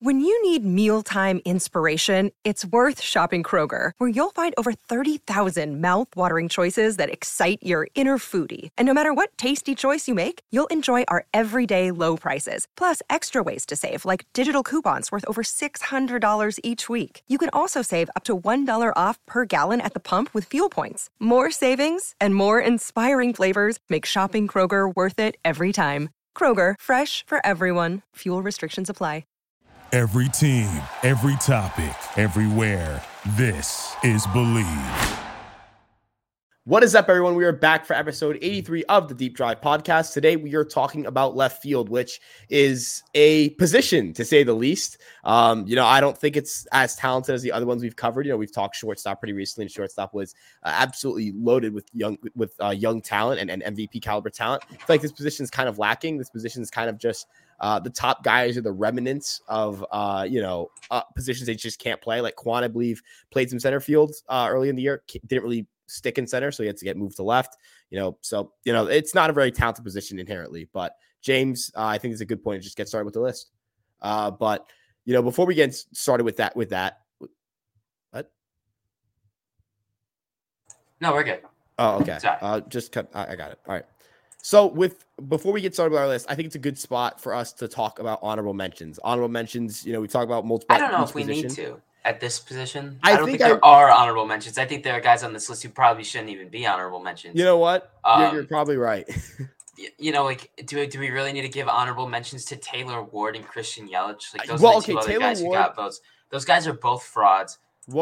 When you need mealtime inspiration, it's worth shopping Kroger, where you'll find over 30,000 mouth-watering choices that excite your inner foodie. And no matter what tasty choice you make, you'll enjoy our everyday low prices, plus extra ways to save, like digital coupons worth over $600 each week. You can also save up to $1 off per gallon at the pump with fuel points. More savings and more inspiring flavors make shopping Kroger worth it every time. Kroger, fresh for everyone. Fuel restrictions apply. Every team, every topic, everywhere. This is Believe. What is up, everyone? We are back for episode 83 of the Deep Drive podcast. Today, we are talking about left field, which is a position, to say the least. I don't think it's as talented as the other ones we've covered. We've talked shortstop pretty recently, and shortstop was absolutely loaded with young talent and MVP caliber talent. I feel like this position is kind of lacking. This position is kind of just the top guys are the remnants of, positions they just can't play. Like Quan, I believe, played some center fields early in the year, didn't really stick in center, so he had to get moved to left. It's not a very talented position inherently. But James, I think it's a good point to just get started with the list. But before we get started with that, what? No, we're good. Oh, okay. Just cut. I got it. All right. So before we get started with our list, I think it's a good spot for us to talk about honorable mentions. Honorable mentions, we talk about multiple. I don't know if we need to at this position. I don't think there are honorable mentions. I think there are guys on this list who probably shouldn't even be honorable mentions. You know what? You're probably right. Do we really need to give honorable mentions to Taylor Ward and Christian Yelich? Like those are the two other guys who got votes. Those guys are both frauds.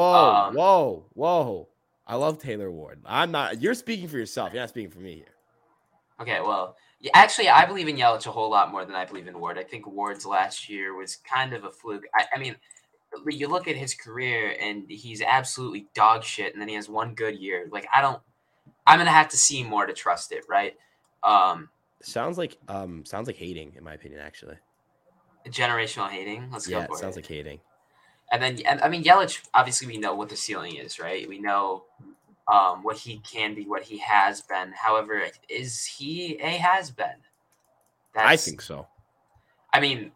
Whoa. I love Taylor Ward. I'm not. You're speaking for yourself. You're not speaking for me here. Okay, well, actually, I believe in Yelich a whole lot more than I believe in Ward. I think Ward's last year was kind of a fluke. I mean, you look at his career, and he's absolutely dog shit, and then he has one good year. Like, I'm going to have to see more to trust it, right? Sounds like hating, in my opinion, actually. Generational hating? Let's go for it. Yeah, it sounds like hating. And Yelich, obviously, we know what the ceiling is, right? We know what he can be, what he has been. However, is he a has-been? I think so. I mean,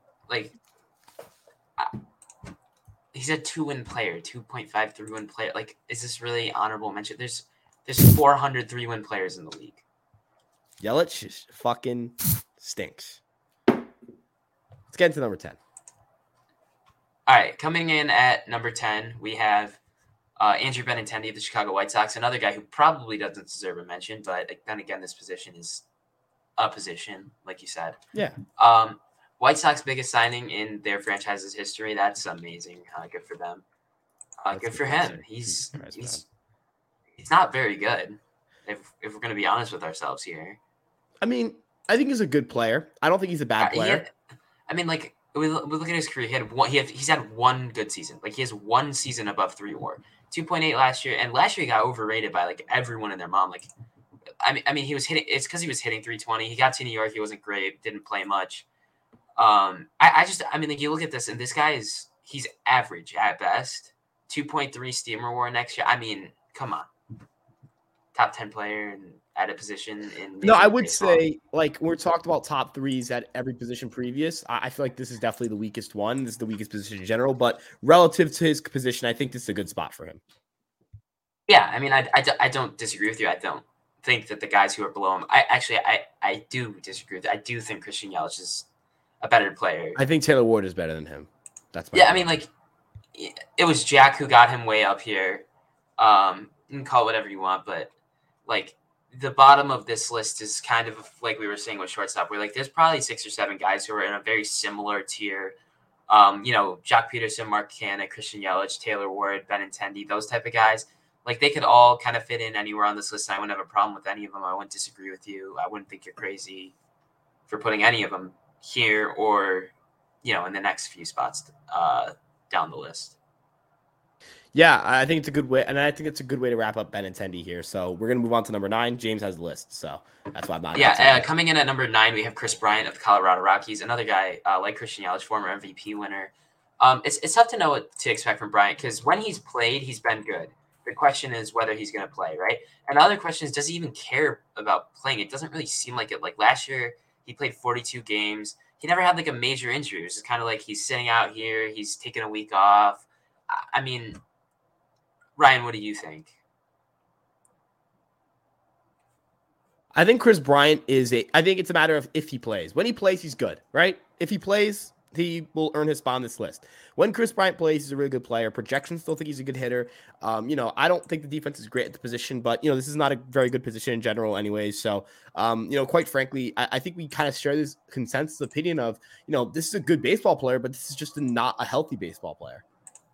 he's a 2-win player, 2.5 3-win player. Like, is this really honorable mention? There's 400 3-win players in the league. Yelich fucking stinks. Let's get into number 10. All right, coming in at number 10, we have Andrew Benintendi of the Chicago White Sox, another guy who probably doesn't deserve a mention, but then again, this position is a position, like you said. Yeah. White Sox biggest signing in their franchise's history. That's amazing. Good for them. Good for him. He's not very good. If we're going to be honest with ourselves here. I mean, I think he's a good player. I don't think he's a bad player. We look at his career. He's had one good season. Like, he has one season above 3 WAR, 2.8 last year, and last year he got overrated by everyone and their mom. Like, I mean, he was hitting. It's because he was hitting 320. He got to New York. He wasn't great. Didn't play much. You look at this, and this guy he's average at best. 2.3 steamer WAR next year. I mean, come on. Top 10 player and at a position in. No, I would say, we're talked about top threes at every position previous. I feel like this is definitely the weakest one. This is the weakest position in general, but relative to his position, I think this is a good spot for him. Yeah, I mean, I don't disagree with you. I don't think that the guys who are below him. I do disagree with you. I do think Christian Yelich is a better player. I think Taylor Ward is better than him. That's my opinion. I mean, it was Jack who got him way up here. You can call it whatever you want, but the bottom of this list is kind of like we were saying with shortstop. We're there's probably 6 or 7 guys who are in a very similar tier. Jock Peterson, Mark Canha, Christian Yelich, Taylor Ward, Benintendi, those type of guys. They could all kind of fit in anywhere on this list, and I wouldn't have a problem with any of them. I wouldn't disagree with you. I wouldn't think you're crazy for putting any of them here or, in the next few spots down the list. Yeah, I think it's a good way, and I think it's a good way to wrap up Benintendi here. So we're going to move on to number 9. James has the list, so that's why I'm not. Yeah, coming in at number 9, we have Chris Bryant of the Colorado Rockies, another guy like Christian Yelich, former MVP winner. It's tough to know what to expect from Bryant because when he's played, he's been good. The question is whether he's going to play, right? And the other question is, does he even care about playing? It doesn't really seem like it. Like last year, he played 42 games. he never had like a major injury. It was just kind of like he's sitting out here, he's taking a week off. I mean, Ryan, what do you think? I think Chris Bryant I think it's a matter of if he plays. When he plays, he's good, right? If he plays, he will earn his spot on this list. When Chris Bryant plays, he's a really good player. Projections still think he's a good hitter. I don't think the defense is great at the position, but, this is not a very good position in general anyways. So, quite frankly, I think we kind of share this consensus opinion of, this is a good baseball player, but this is just not a healthy baseball player.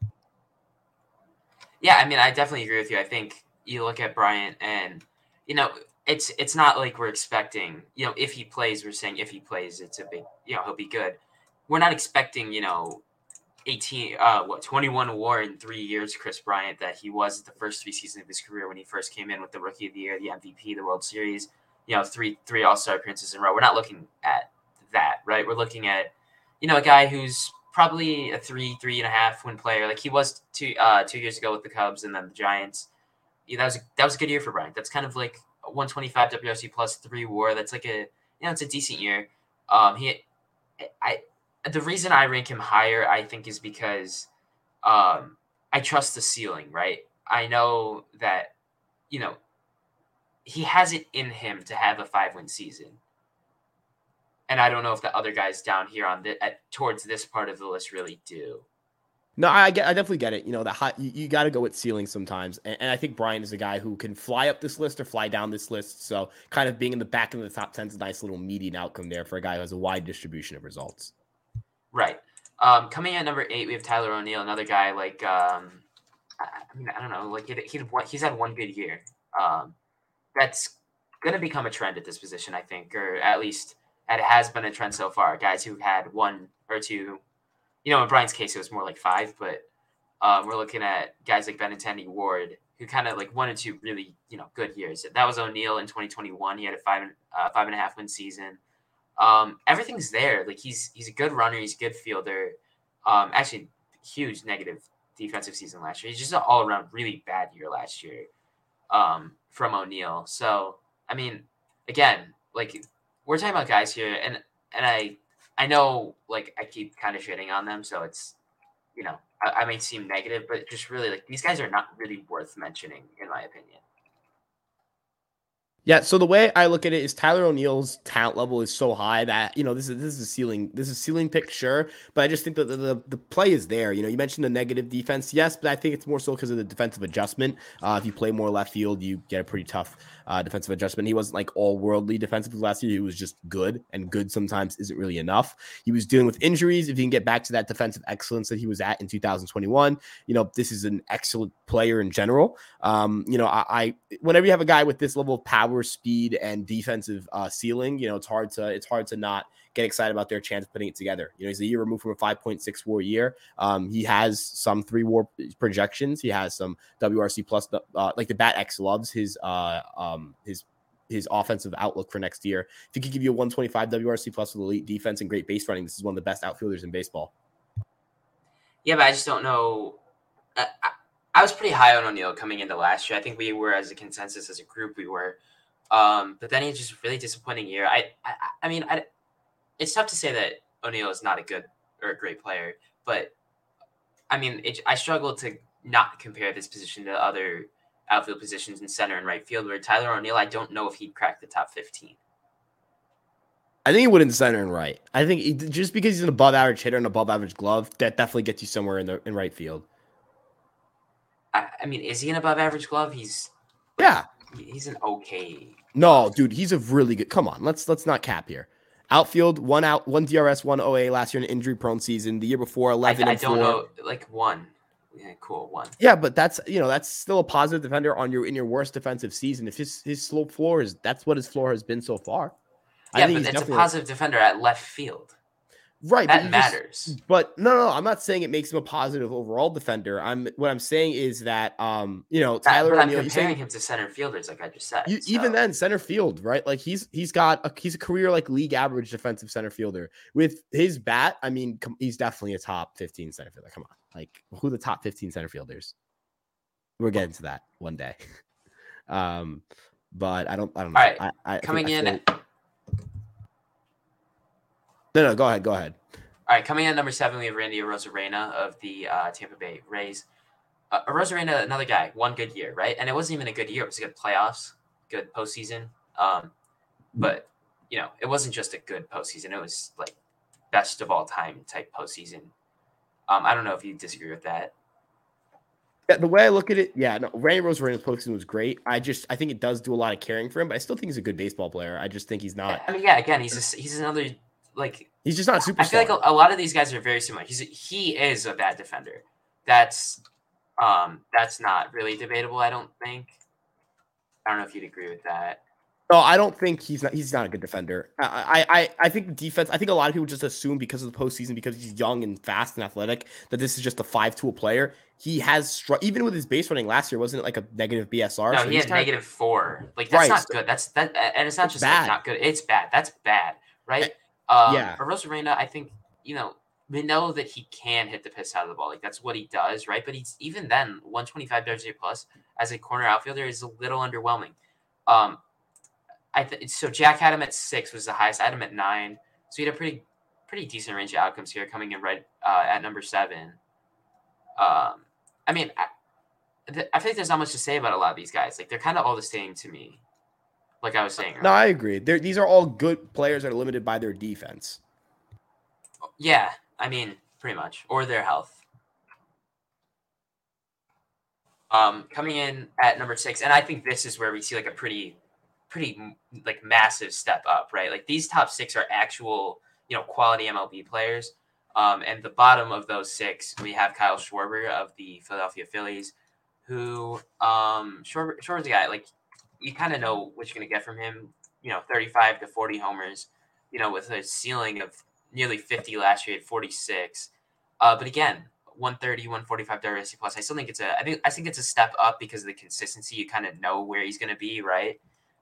Yeah, I mean, I definitely agree with you. I think you look at Bryant and, it's not like we're expecting, if he plays, we're saying if he plays, it's a big, he'll be good. We're not expecting, 21 WAR in 3 years, Chris Bryant, that he was the first 3 seasons of his career when he first came in with the Rookie of the Year, the MVP, the World Series, three All-Star appearances in a row. We're not looking at that, right? We're looking at, a guy who's probably a 3.5 win player, like he was 2 years ago with the Cubs and then the Giants. That was a good year for Bryant. That's kind of like 125 WRC plus 3 WAR. That's like it's a decent year. The reason I rank him higher, I think, is because I trust the ceiling, right? I know that, he has it in him to have a 5-win season. And I don't know if the other guys down here towards this part of the list really do. No, I definitely get it. You got to go with ceiling sometimes. And I think Bryant is a guy who can fly up this list or fly down this list. So kind of being in the back of the top 10 is a nice little median outcome there for a guy who has a wide distribution of results. Right. Coming in at number 8, we have Tyler O'Neill, another guy like, I don't know, like he's had one good year. That's going to become a trend at this position, I think, or at least it has been a trend so far. Guys who had 1 or 2, in Brian's case, it was more like 5, but we're looking at guys like Benintendi, Ward, who kind of like 1 or 2 really, good years. That was O'Neill in 2021. He had a 5.5 win season. Everything's there. Like he's a good runner. He's a good fielder. Actually, huge negative defensive season last year. He's just an all around really bad year last year. From O'Neill. So, I mean, again, like we're talking about guys here, and I know like I keep kind of shitting on them, so it's I may seem negative, but just really like these guys are not really worth mentioning in my opinion. Yeah, so the way I look at it is Tyler O'Neill's talent level is so high that, this is a ceiling pick, sure, but I just think that the play is there. You mentioned the negative defense, yes, but I think it's more so because of the defensive adjustment. If you play more left field, you get a pretty tough defensive adjustment. He wasn't like all worldly defensively last year. He was just good, and good sometimes isn't really enough. He was dealing with injuries. If he can get back to that defensive excellence that he was at in 2021, this is an excellent player in general. I whenever you have a guy with this level of power, speed, and defensive ceiling, it's hard to not get excited about their chance of putting it together. He's a year removed from a 5.6 WAR year. He has some 3 WAR projections. He has some WRC plus, like the Bat X loves his offensive outlook for next year. If he could give you a 125 WRC plus with elite defense and great base running, this is one of the best outfielders in baseball. Yeah, but I just don't know. I was pretty high on O'Neill coming into last year. I think we were, as a consensus, as a group, we were. But then he had just a really disappointing year. I mean, it's tough to say that O'Neill is not a good or a great player, but I mean, I struggle to not compare this position to other outfield positions in center and right field, where Tyler O'Neill, I don't know if he'd crack the top 15. I think he would in center and right. I think just because he's an above average hitter and above average glove, that definitely gets you somewhere in right field. I mean, is he an above average glove? He's an okay. No, dude, he's a really good. Come on, let's not cap here. Outfield, 1 out, 1 DRS, 1 OA last year in an injury prone season. The year before, 11 I don't know, like 1. Yeah, cool, 1. Yeah, but that's still a positive defender in your worst defensive season. If his slow floor that's what his floor has been so far. Yeah, but it's a positive defender at left field. Right. That matters. But no, I'm not saying it makes him a positive overall defender. What I'm saying is that, Tyler O'Neill. I'm comparing him to center fielders, like I just said. Even then, center field, right? Like he's a career like league average defensive center fielder with his bat. I mean, he's definitely a top 15 center fielder. Come on, like who are the top 15 center fielders? We're getting to that one day. But I don't know. All right, coming in. No, go ahead. Go ahead. All right, coming in at number 7, we have Randy Arozarena of the Tampa Bay Rays. Arozarena, another guy, one good year, right? And it wasn't even a good year. It was a good playoffs, good postseason. But, it wasn't just a good postseason. It was like best of all time type postseason. I don't know if you disagree with that. Yeah, the way I look at it, Randy Arozarena's postseason was great. I think it does do a lot of caring for him, but I still think he's a good baseball player. I just think he's not. I mean, yeah, again, he's another, like, he's just not a superstar. I feel like a lot of these guys are very similar. He is a bad defender. That's not really debatable, I don't think. I don't know if you'd agree with that. No, I don't think he's not a good defender. I think the defense, I think a lot of people just assume because of the postseason, because he's young and fast and athletic, that this is just a 5-tool player. He has even with his base running last year, wasn't it like a negative BSR? No, he had -4. Like, that's not good. And it's not just like not good. It's bad. That's bad, right? For Arozarena, I think, we know that he can hit the piss out of the ball. Like, that's what he does, right? But he's even then 125 WRC plus as a corner outfielder is a little underwhelming. So Jack had him at 6 was the highest. I had him at 9. So he had a pretty decent range of outcomes here, coming in right at number 7. I mean, I think there's not much to say about a lot of these guys. Like, they're kind of all the same to me. Like I was saying earlier. No, I agree. These are all good players that are limited by their defense. Yeah, I mean, pretty much, or their health. Coming in at number 6, and I think this is where we see like a pretty like massive step up, right? Like, these top 6 are actual, quality MLB players. And the bottom of those 6, we have Kyle Schwarber of the Philadelphia Phillies, who Schwarber's a guy, like, you kind of know what you're going to get from him, 35 to 40 homers, with a ceiling of nearly 50 last year at 46. But again, 130, 145 WRC plus. I still think I think it's a step up because of the consistency. You kind of know where he's going to be, right?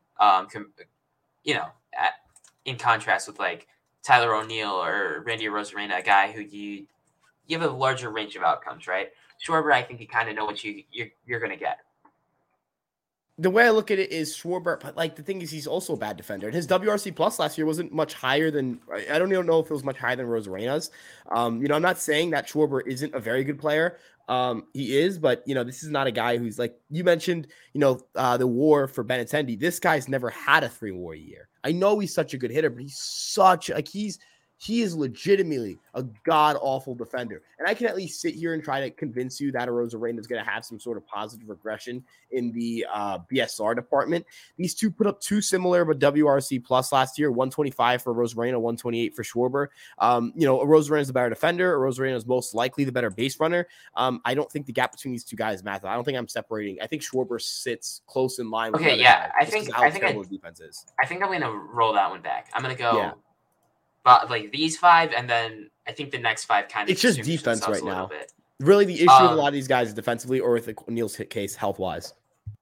In contrast with like Tyler O'Neill or Randy Arozarena, a guy who you have a larger range of outcomes, right? Schwarber, I think you kind of know what you're going to get. The way I look at it is Schwarber, but like the thing is, he's also a bad defender. And his WRC plus last year wasn't much higher than, I don't even know if it was much higher than Arozarena's. I'm not saying that Schwarber isn't a very good player. He is, but this is not a guy who's like you mentioned, the WAR for Benintendi. This guy's never had a 3 WAR year. I know he's such a good hitter, but he is legitimately a god-awful defender. And I can at least sit here and try to convince you that Arozarena is going to have some sort of positive regression in the BSR department. These two put up 2 similar but WRC plus last year, 125 for Arozarena, 128 for Schwarber. Arozarena is the better defender. Arozarena is most likely the better base runner. I don't think the gap between these two guys matters. I don't think I'm separating. I think Schwarber sits close in line with okay, yeah. I think defense is. I think I'm going to roll that one back. I'm going to go... Yeah. But like these 5, and then I think the next 5 kind of it's just defense right now. Bit. Really, the issue with a lot of these guys is defensively, or with Neil's case, health wise.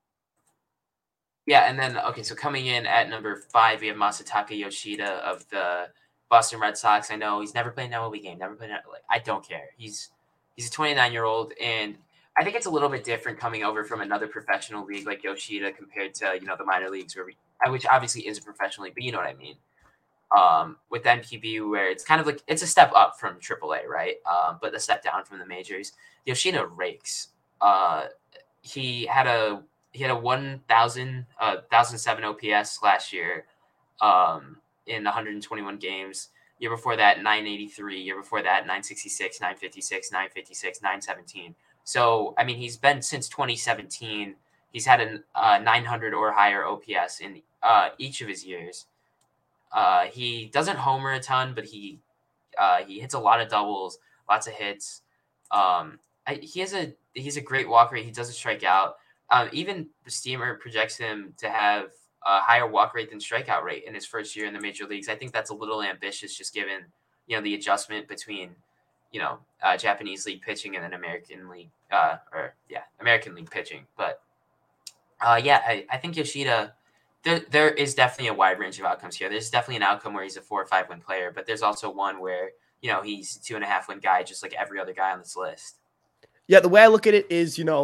Yeah, and then so coming in at number 5, we have Masataka Yoshida of the Boston Red Sox. I know he's never played an MLB game, I don't care. He's a 29-year-old, and I think it's a little bit different coming over from another professional league like Yoshida compared to the minor leagues, which obviously is a professional league, but you know what I mean. With NPB, where it's kind of like it's a step up from AAA, right? But a step down from the majors. Yoshida rakes. He had a 1,007 OPS last year, in 121 games. Year before that, 983. Year before that, 966, 956, 956, 917. So I mean, he's been since 2017. He's had a 900 or higher OPS in each of his years. He doesn't homer a ton, but he hits a lot of doubles, lots of hits. He's a great walk rate. He doesn't strike out. Even the Steamer projects him to have a higher walk rate than strikeout rate in his first year in the major leagues. I think that's a little ambitious, just given the adjustment between Japanese league pitching and then American league American league pitching. But I think Yoshida. There is definitely a wide range of outcomes here. There's definitely an outcome where he's a 4 or 5 win player, but there's also one where, he's a 2.5 win guy, just like every other guy on this list. Yeah, the way I look at it is,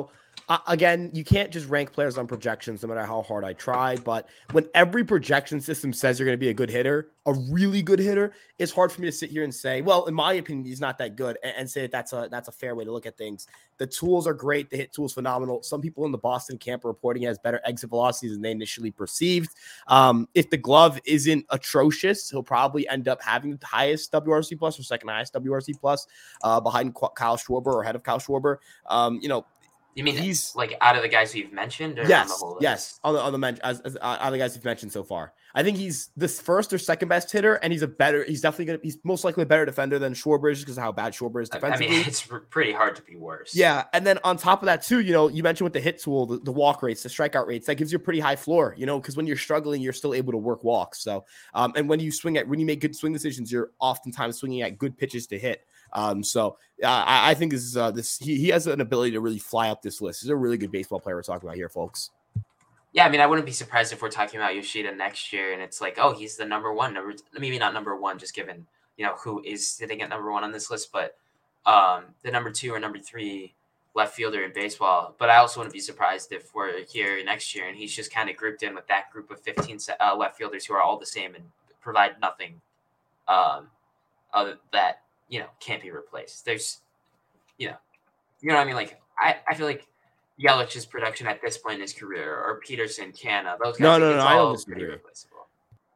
Again, you can't just rank players on projections no matter how hard I try. But when every projection system says you're going to be a good hitter, a really good hitter, it's hard for me to sit here and say, well, in my opinion, he's not that good, and say that's a fair way to look at things. The tools are great. The hit tool's phenomenal. Some people in the Boston camp are reporting he has better exit velocities than they initially perceived. If the glove isn't atrocious, he'll probably end up having the highest WRC plus or second highest WRC plus behind Kyle Schwarber or ahead of Kyle Schwarber. You mean he's like out of the guys we've mentioned? Or yes, on the whole list? Yes, on the the guys we've mentioned so far. I think he's the first or second best hitter, and he's he's most likely a better defender than Schwarber is because of how bad Schwarber is defensively. I mean, it's pretty hard to be worse. Yeah, and then on top of that too, you mentioned with the hit tool, the walk rates, the strikeout rates, that gives you a pretty high floor, because when you're struggling, you're still able to work walks. So, and when you make good swing decisions, you're oftentimes swinging at good pitches to hit. I think he has an ability to really fly up this list. He's a really good baseball player we're talking about here, folks. Yeah, I mean, I wouldn't be surprised if we're talking about Yoshida next year, and it's like, oh, he's the number one. Maybe not number one, just given who is sitting at number one on this list, but the number 2 or number 3 left fielder in baseball. But I also wouldn't be surprised if we're here next year and he's just kind of grouped in with that group of 15 left fielders who are all the same and provide nothing other that can't be replaced. There's, you know what I mean? Like, I feel like Yelich's production at this point in his career, or Peterson, Canna, those guys, no, I don't pretty disagree. replaceable.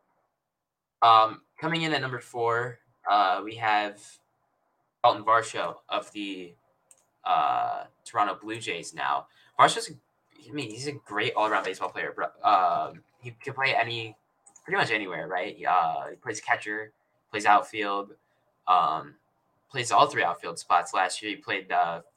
Coming in at number 4, we have Dalton Varsho of the Toronto Blue Jays now. Varsho's, he's a great all-around baseball player. He can play pretty much anywhere, right? He plays catcher, plays outfield, plays all 3 outfield spots. Last year he played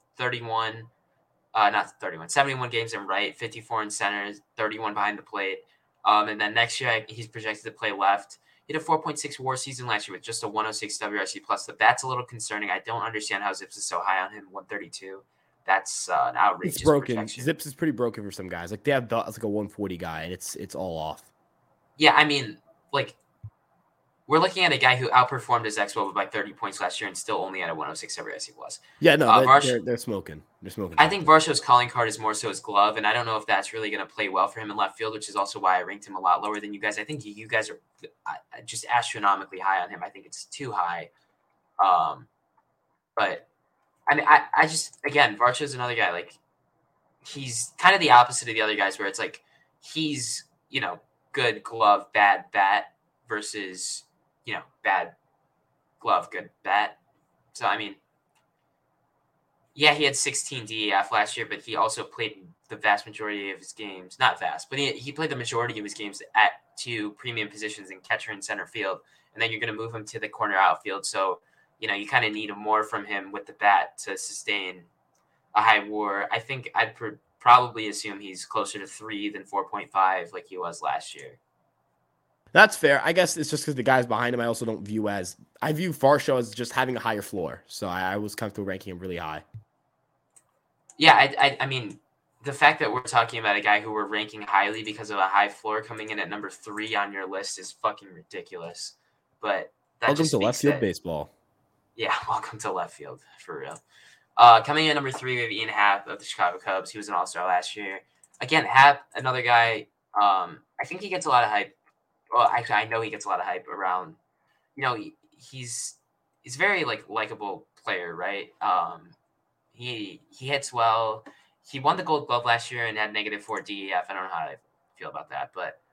71 games in right, 54 in center, 31 behind the plate. And then next year he's projected to play left. He had a 4.6 WAR season last year with just a 106 WRC plus. So that's a little concerning. I don't understand how Zips is so high on him, 132. That's an outrageous. It's broken. Projection. Zips is pretty broken for some guys. Like they have like a 140 guy, and it's all off. Yeah, I mean, like, we're looking at a guy who outperformed his ex-Woba by 30 points last year and still only at a 106 WRC plus. Yeah, no, they're smoking. They're smoking. I think Varsho's calling card is more so his glove, and I don't know if that's really going to play well for him in left field, which is also why I ranked him a lot lower than you guys. I think you guys are just astronomically high on him. I think it's too high. But I mean, I just, again, Varsho's another guy. Like, he's kind of the opposite of the other guys, where it's like he's good glove, bad bat versus bad glove, good bat. So, I mean, yeah, he had 16 DEF last year, but he also played the vast majority of his games. Not vast, but he played the majority of his games at 2 premium positions in catcher and center field. And then you're going to move him to the corner outfield. So, you kind of need more from him with the bat to sustain a high WAR. I think I'd probably assume he's closer to 3 than 4.5 like he was last year. That's fair. I guess it's just because the guys behind him I also don't view as – I view Varsho as just having a higher floor. So I was comfortable ranking him really high. Yeah, I mean, the fact that we're talking about a guy who we're ranking highly because of a high floor coming in at number 3 on your list is fucking ridiculous. But that welcome just to left field baseball. Yeah, welcome to left field, for real. Coming in at number 3, we have Ian Happ of the Chicago Cubs. He was an all-star last year. Again, Happ, another guy, I think he gets a lot of hype. Well, actually, I know he gets a lot of hype around, he's very likable player, right? He hits well. He won the Gold Glove last year and had -4 DEF. I don't know how I feel about that, but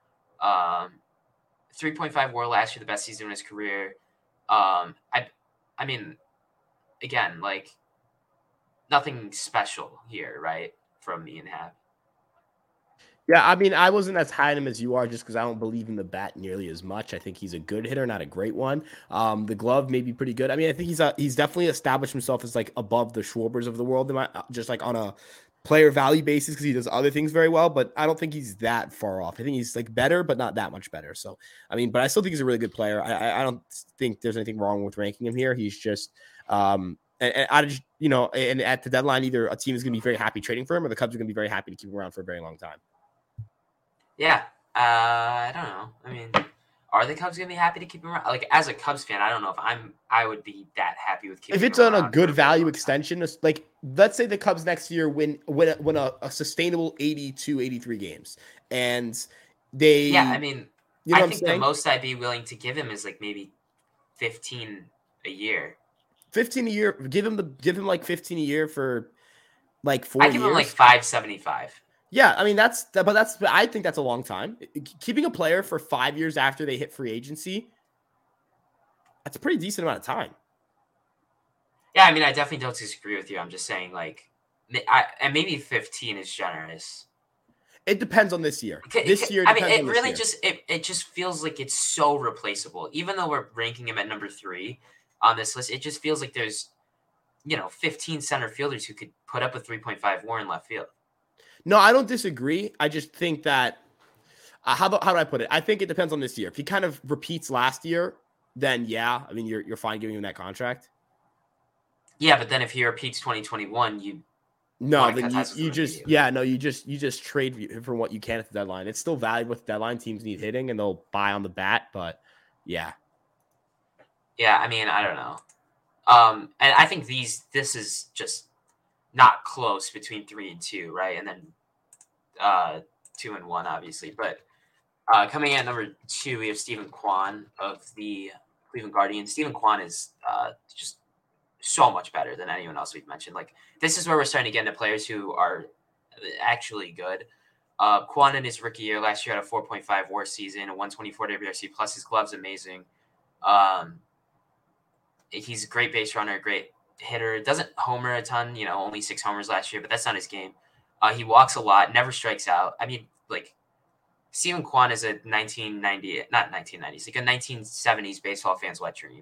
3.5 WAR last year, the best season of his career. I mean, again, like, nothing special here, right, from Ian Happ. Yeah, I mean, I wasn't as high on him as you are just because I don't believe in the bat nearly as much. I think he's a good hitter, not a great one. The glove may be pretty good. I mean, I think he's definitely established himself as like above the Schwarbers of the world, just like on a player value basis because he does other things very well. But I don't think he's that far off. I think he's like better, but not that much better. So, I mean, but I still think he's a really good player. I don't think there's anything wrong with ranking him here. He's just and I just, and at the deadline, either a team is going to be very happy trading for him or the Cubs are going to be very happy to keep him around for a very long time. Yeah, I don't know. I mean, are the Cubs gonna be happy to keep him around? Like, as a Cubs fan, I don't know if I would be that happy with keeping. If it's him on a good value extension, like let's say the Cubs next year win a sustainable 82, 83 games, and they, I mean, you know I what I'm think the saying? most I'd be willing to give him is like maybe 15 a year. 15 a year. Give him like 15 a year for like 4 I years. give him like 575. Yeah, I mean but I think that's a long time. Keeping a player for 5 years after they hit free agency, that's a pretty decent amount of time. Yeah, I mean, I definitely don't disagree with you. I'm just saying, like, and maybe 15 is generous. It depends on this year. I mean, it really it just feels like it's so replaceable. Even though we're ranking him at number 3 on this list, it just feels like there's 15 center fielders who could put up a 3.5 WAR in left field. No, I don't disagree. I just think that how do I put it? I think it depends on this year. If he kind of repeats last year, then yeah, I mean you're fine giving him that contract. Yeah, but then if he repeats 2021, you just trade for what you can at the deadline. It's still valuable with deadline. Teams need hitting and they'll buy on the bat, but yeah. Yeah, I mean, I don't know. And I think this is just not close between 3 and 2, right? And then 2 and 1, obviously. But coming in at number 2, we have Stephen Kwan of the Cleveland Guardians. Stephen Kwan is just so much better than anyone else we've mentioned. Like, this is where we're starting to get into players who are actually good. Kwan in his rookie year last year had a 4.5 WAR season, a 124 WRC plus. His glove's amazing. He's a great base runner, great hitter. Doesn't homer a ton, only 6 homers last year, but that's not his game. He walks a lot, never strikes out. I mean, like, Stephen Kwan is a 1970s baseball fan's wet dream.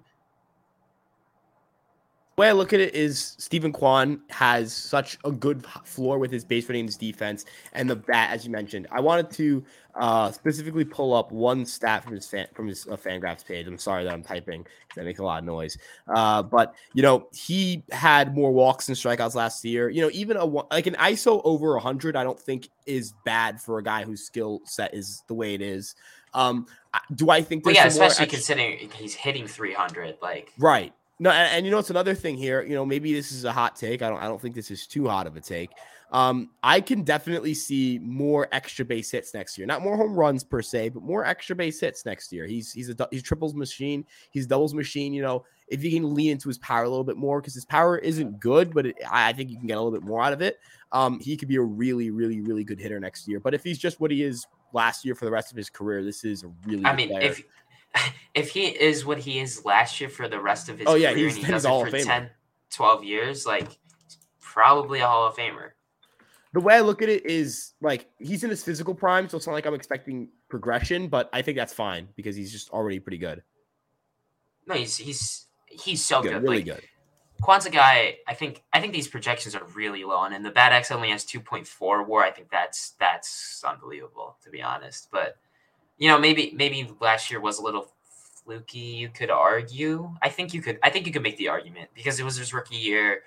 The way I look at it is Stephen Kwan has such a good floor with his base running and his defense and the bat, as you mentioned. I wanted to specifically pull up one stat from his Fangraphs page. I'm sorry that I'm typing because I make a lot of noise. But he had more walks and strikeouts last year. Even like an ISO over 100, I don't think is bad for a guy whose skill set is the way it is. Do I think? Especially considering he's hitting 300, like right. No, and it's another thing here. Maybe this is a hot take. I don't think this is too hot of a take. I can definitely see more extra base hits next year. Not more home runs per se, but more extra base hits next year. He's triples machine. He's doubles machine. If he can lean into his power a little bit more, because his power isn't good, but I think you can get a little bit more out of it. He could be a really, really, really good hitter next year. But if he's just what he is last year for the rest of his career, this is a really good player. If he is what he is last year for the rest of his career, and he does it for 10, 12 years, like, he's probably a Hall of Famer. The way I look at it is, like, he's in his physical prime, so it's not like I'm expecting progression, but I think that's fine because he's just already pretty good. No, he's so good. Really good. Kwan's a guy, I think these projections are really low, and the Bad X only has 2.4 WAR. I think that's unbelievable, to be honest. But maybe last year was a little fluky, you could argue. I think you could make the argument because it was his rookie year.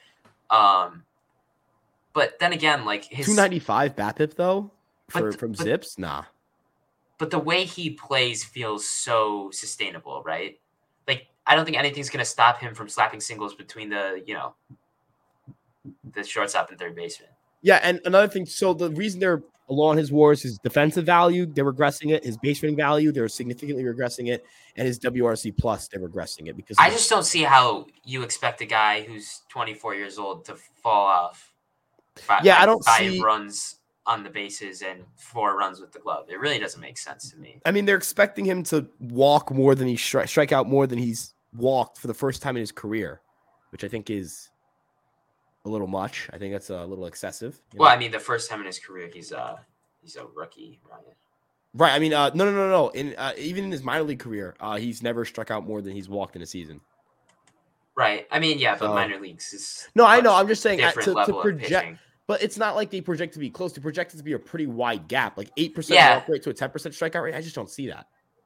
But then again, like, his 295 BABIP though from Zips, nah. But the way he plays feels so sustainable, right? Like, I don't think anything's going to stop him from slapping singles between the shortstop and third baseman. Yeah, and another thing, so the reason they're low on his WAR is his defensive value, they're regressing it. His base running value, they're significantly regressing it. And his WRC plus, they're regressing it. Because I just don't see how you expect a guy who's 24 years old to fall off I don't see 5 runs on the bases and 4 runs with the glove. It really doesn't make sense to me. I mean, they're expecting him to walk more than strike out more than he's walked for the first time in his career, which I think is a little much. I think that's a little excessive. Well, I mean, the first time in his career, he's a rookie, right? Right. I mean, no. Even in his minor league career, he's never struck out more than he's walked in a season. Right. I mean, yeah, but minor leagues is I know. I'm just saying to project, but it's not like they project to be close. They project it to be a pretty wide gap, like 8% walk rate to a 10% strikeout rate. I just don't see that.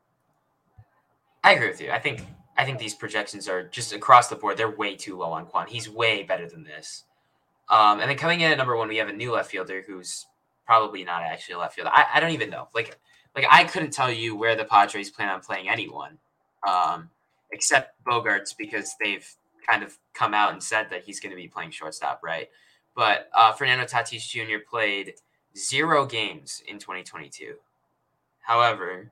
I agree with you. I think these projections are just across the board. They're way too low on Kwan. He's way better than this. And then coming in at number 1, we have a new left fielder who's probably not actually a left fielder. I don't even know. Like I couldn't tell you where the Padres plan on playing anyone, except Bogarts, because they've kind of come out and said that he's going to be playing shortstop, right? But Fernando Tatis Jr. played 0 games in 2022. However,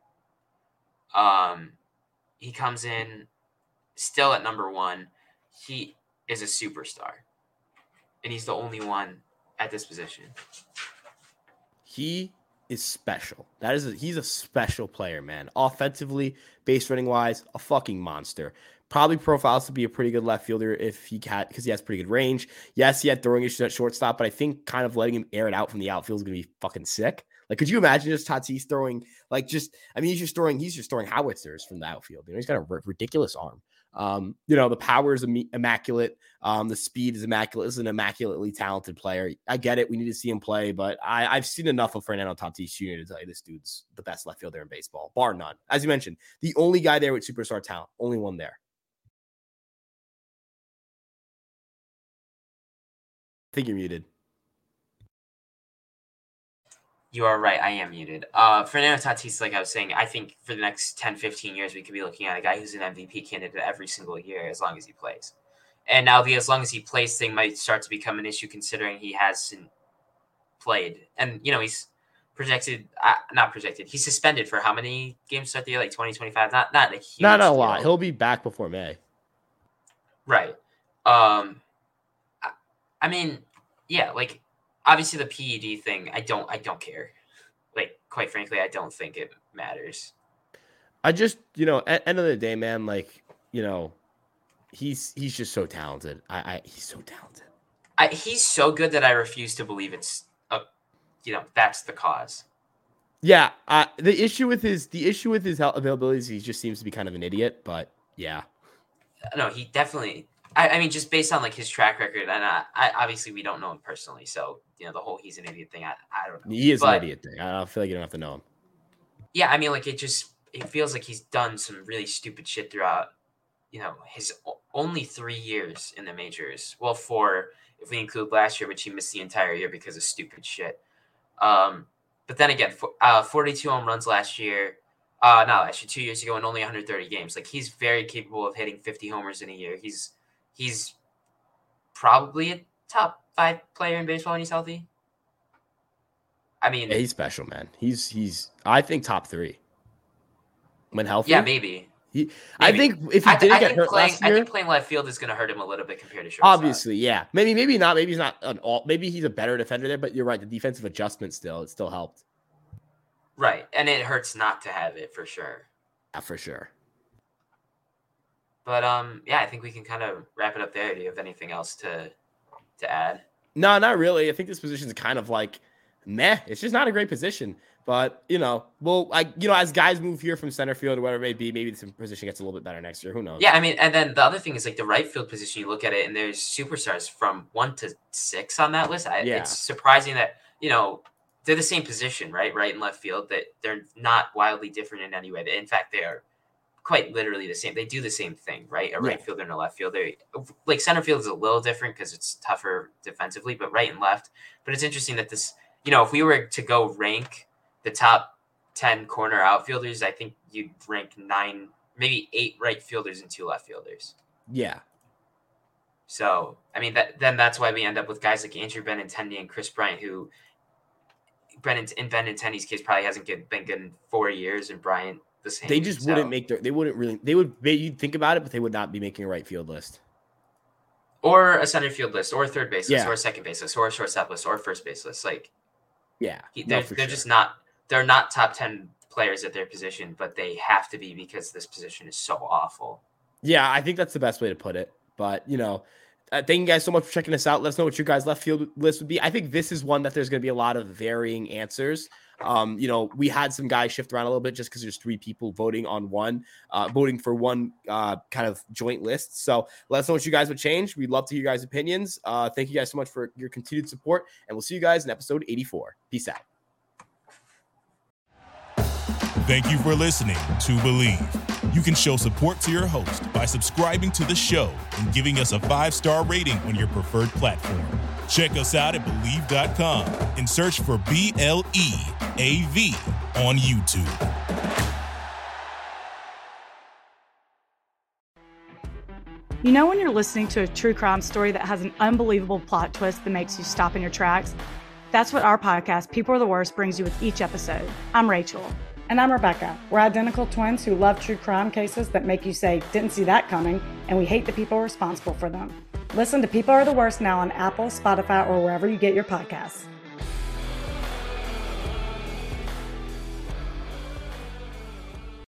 he comes in still at number 1. He is a superstar, and he's the only one at this position. He is special. He's a special player, man. Offensively, base running wise, a fucking monster. Probably profiles to be a pretty good left fielder if he can, because he has pretty good range. Yes, he had throwing issues at shortstop, but I think kind of letting him air it out from the outfield is going to be fucking sick. Like, could you imagine just Tatis throwing, he's just throwing howitzers from the outfield. He's got a ridiculous arm. The power is immaculate. The speed is immaculate. This is an immaculately talented player. I get it. We need to see him play, but I've seen enough of Fernando Tatis Jr. to tell you this dude's the best left fielder in baseball, bar none. As you mentioned, the only guy there with superstar talent, only one there. I think you're muted. You are right. I am muted. Fernando Tatis, like I was saying, I think for the next 10, 15 years, we could be looking at a guy who's an MVP candidate every single year as long as he plays. And now the as long as he plays thing might start to become an issue considering he hasn't played. And, he's he's suspended for how many games start the year? Like 20, 25? Not a huge Not a deal. lot. He'll be back before May. Right. Obviously the PED thing, I don't care. Like, quite frankly, I don't think it matters. I just, at end of the day, man, he's just so talented. He's so talented. He's so good that I refuse to believe it's that's the cause. Yeah. The issue with his health availabilities, he just seems to be kind of an idiot, but yeah. No, he definitely, I mean, just based on his track record, and I obviously we don't know him personally, so the whole he's an idiot thing, I don't know. He is an idiot thing. I feel like you don't have to know him. Yeah, I mean, it feels like he's done some really stupid shit throughout, his only 3 years in the majors. Well, 4 if we include last year, which he missed the entire year because of stupid shit. But then again, 42 home runs last year. Not last year, 2 years ago, and only 130 games. Like, he's very capable of hitting 50 homers in a year. He's probably a top 5 player in baseball when he's healthy. I mean, yeah, he's special, man. He's I think top 3 when healthy. Yeah, maybe. I think if he didn't get hurt last year, I think playing left field is going to hurt him a little bit compared to shortstop. Obviously, yeah. Maybe not. Maybe he's not an all. Maybe he's a better defender there. But you're right. The defensive adjustment still helped. Right, and it hurts not to have it for sure. Yeah, for sure. But I think we can kind of wrap it up there. Do you have anything else to add? No, not really. I think this position is kind of like meh. It's just not a great position. But as guys move here from center field or whatever it may be, maybe this position gets a little bit better next year. Who knows? Yeah, I mean, and then the other thing is the right field position. You look at it, and there's superstars from 1 to 6 on that list. It's surprising that they're the same position, right and left field. That they're not wildly different in any way. In fact, they are quite literally the same. They do the same thing, right? A right fielder and a left fielder. Like, center field is a little different because it's tougher defensively, but right and left. But it's interesting that this, if we were to go rank the top 10 corner outfielders, I think you'd rank 9, maybe 8 right fielders and 2 left fielders. Yeah. So, I mean, that's why we end up with guys like Andrew Benintendi and Chris Bryant, who in Benintendi's case probably hasn't been good in 4 years, and Bryant the same. They just wouldn't make you'd think about it, but they would not be making a right field list. Or a center field list, or a third base list, or a second base list, or a shortstop list, or a first base list. They're just not. They're not top 10 players at their position, but they have to be because this position is so awful. Yeah, I think that's the best way to put it. But, thank you guys so much for checking us out. Let us know what your guys' left field list would be. I think this is one that there's going to be a lot of varying answers. We had some guys shift around a little bit just because there's 3 people voting for one kind of joint list. So let us know what you guys would change. We'd love to hear your guys' opinions. Thank you guys so much for your continued support, and we'll see you guys in episode 84. Peace out. Thank you for listening to Believe. You can show support to your host by subscribing to the show and giving us a 5-star rating on your preferred platform. Check us out at Believe.com and search for BLEAV on YouTube. You know when you're listening to a true crime story that has an unbelievable plot twist that makes you stop in your tracks? That's what our podcast, People Are the Worst, brings you with each episode. I'm Rachel. And I'm Rebecca. We're identical twins who love true crime cases that make you say, didn't see that coming, and we hate the people responsible for them. Listen to People Are the Worst now on Apple, Spotify, or wherever you get your podcasts.